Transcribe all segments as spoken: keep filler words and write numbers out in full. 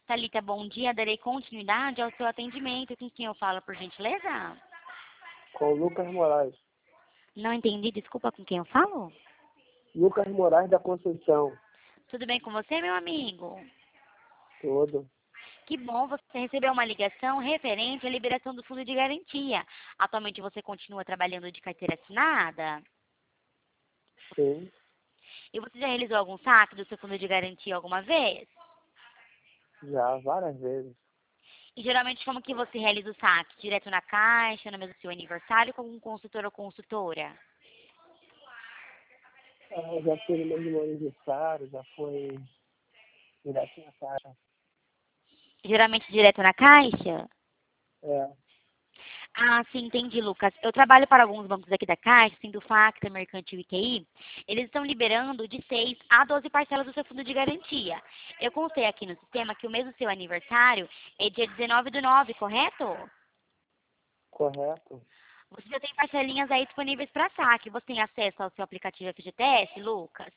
Thalita, bom dia. Darei continuidade ao seu atendimento. Com quem eu falo, por gentileza? Com o Lucas Moraes. Não entendi. Desculpa, com quem eu falo? Lucas Moraes da Conceição. Tudo bem com você, meu amigo? Todo. Que bom, você recebeu uma ligação referente à liberação do fundo de garantia. Atualmente você continua trabalhando de carteira assinada? Sim. E você já realizou algum saque do seu fundo de garantia alguma vez? Já, várias vezes. E geralmente como que você realiza o saque? Direto na caixa, no mês do seu aniversário, com um consultor ou consultora? Ah, já foi no meu aniversário, já foi direto na caixa. Geralmente direto na caixa? É. Ah, sim, entendi, Lucas. Eu trabalho para alguns bancos aqui da Caixa, sendo Facta, Mercantil e Q I. Eles estão liberando de seis a doze parcelas do seu fundo de garantia. Eu constei aqui no sistema que o mês do seu aniversário é dia dezenove do nove, correto? Correto. Você já tem parcelinhas aí disponíveis para saque. Você tem acesso ao seu aplicativo F G T S, Lucas?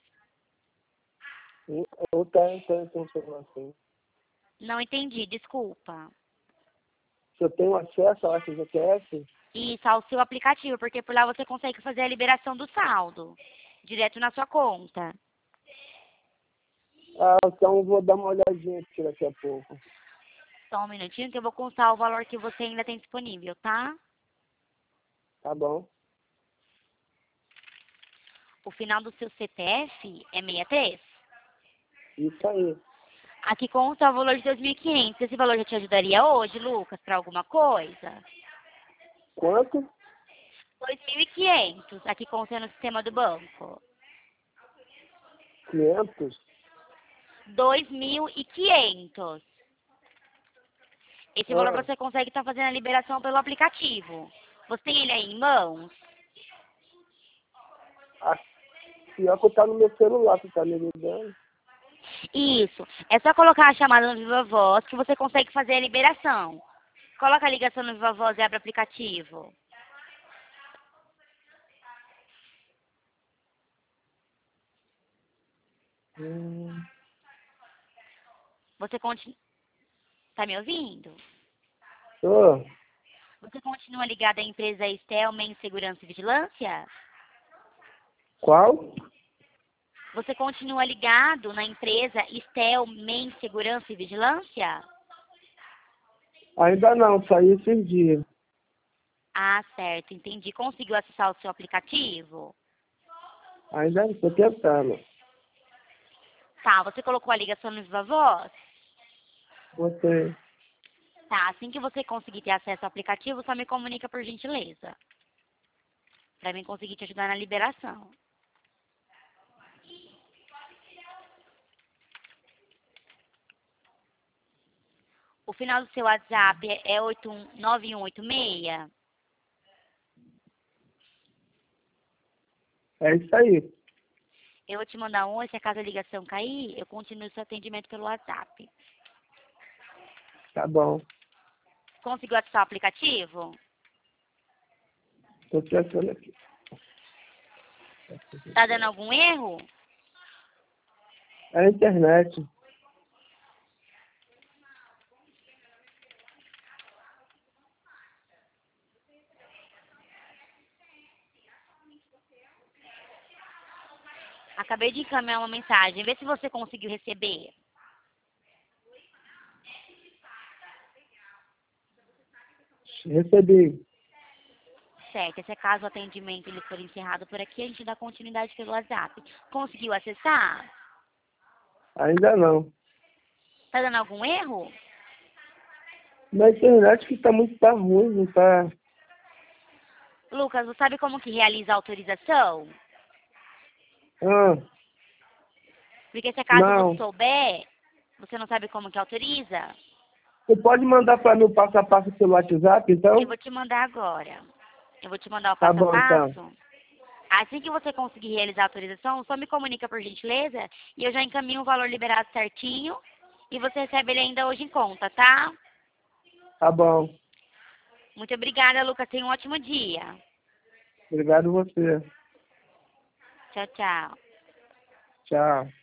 E eu tenho, tenho, tenho celular assim. Não entendi, desculpa. Se eu tenho acesso ao F G T S, Isso, ao seu aplicativo, porque por lá você consegue fazer a liberação do saldo, direto na sua conta. ah, então eu vou dar uma olhadinha aqui daqui a pouco. Só um minutinho que eu vou constar o valor que você ainda tem disponível, tá? Tá bom? O final do seu C P F é sessenta e três. Isso aí. Aqui consta o valor de dois mil e quinhentos. Esse valor já te ajudaria hoje, Lucas, para alguma coisa? Quanto? dois mil e quinhentos. Aqui consta no sistema do banco. quinhentos? dois mil e quinhentos. Esse valor Ah, você consegue estar fazendo a liberação pelo aplicativo. Você tem ele aí em mãos? a, pior que tá no meu celular, que tá me ligando. Isso. É só colocar a chamada no Viva Voz que você consegue fazer a liberação. Coloca a ligação no Viva Voz e abre o aplicativo. Hum. Você continua... Tá me ouvindo? Ô, Você continua ligado à empresa Estel Men Segurança e Vigilância? qual? Você continua ligado na empresa Estel Men Segurança e Vigilância? Ainda não, saí esses dias. Ah, certo, entendi. Conseguiu acessar o seu aplicativo? Ainda estou tentando. Tá, você colocou a ligação no Viva Voz? Você. Tá, assim que você conseguir ter acesso ao aplicativo, só me comunica por gentileza. Pra mim conseguir te ajudar na liberação. O final do seu WhatsApp é oito um nove um oito seis? É isso aí. Eu vou te mandar um, e se a caso a ligação cair, eu continuo seu atendimento pelo WhatsApp. Tá bom. Conseguiu acessar o aplicativo? Estou tentando aqui. Tá dando algum erro? É a internet. Acabei de encaminhar uma mensagem. Vê se você conseguiu receber. Recebi. Certo, esse é caso o atendimento ele for encerrado por aqui, a gente dá continuidade pelo WhatsApp. Conseguiu acessar? Ainda não. Tá dando algum erro? Na internet que tá muito tá ruim, não tá. Lucas, você sabe como que realiza a autorização? Ah, Porque se caso você não. souber, você não sabe como que autoriza? Você pode mandar para mim o passo a passo pelo WhatsApp, Eu então? vou te mandar agora. Eu vou te mandar o Tá passo a bom, então. passo. Assim que você conseguir realizar a autorização, só me comunica por gentileza e eu já encaminho o valor liberado certinho e você recebe ele ainda hoje em conta, tá? Tá bom. Muito obrigada, Lucas. Tenha um ótimo dia. Obrigado você. Tchau, tchau. Tchau.